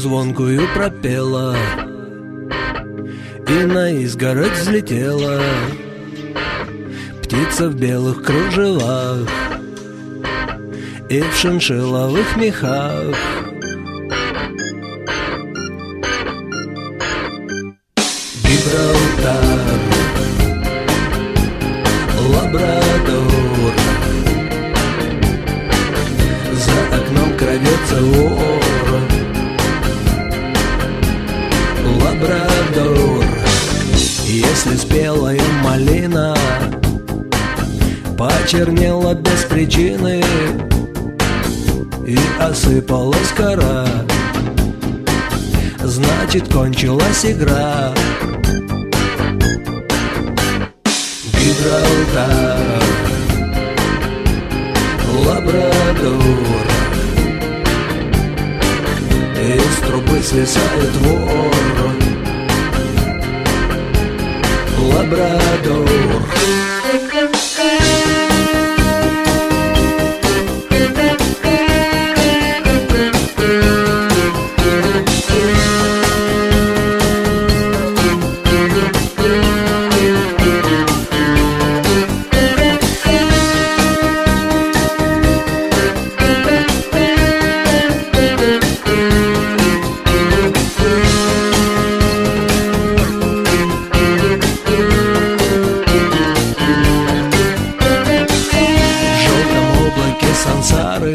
звонкую пропела и на изгородь взлетела птица в белых кружевах и в шиншилловых мехах. Гибралтар, Лабрадор, за окном крадется вор. Лабрадор, если спелая малина почернела без причины и осыпалась кора, значит, кончилась игра. Гибралтар, Лабрадор, из трубы свисает вор. Лабрадор. Сансары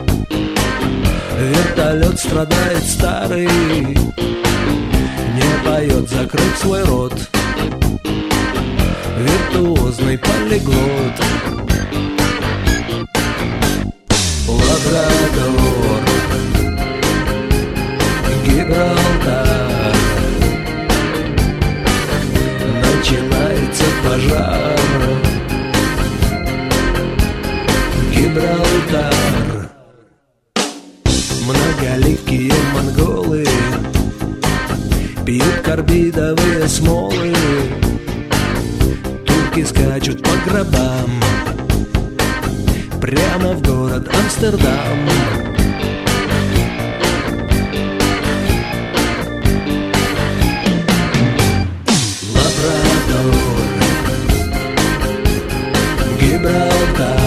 вертолет страдает старый, не поет, закрыть свой рот, виртуозный полиглот. Лабрадор, Гибралтар, начинается пожар. Гибралтар, многоликие монголы пьют карбидовые смолы, турки скачут по гробам прямо в город Амстердам. Лабрадор, Гибралтар,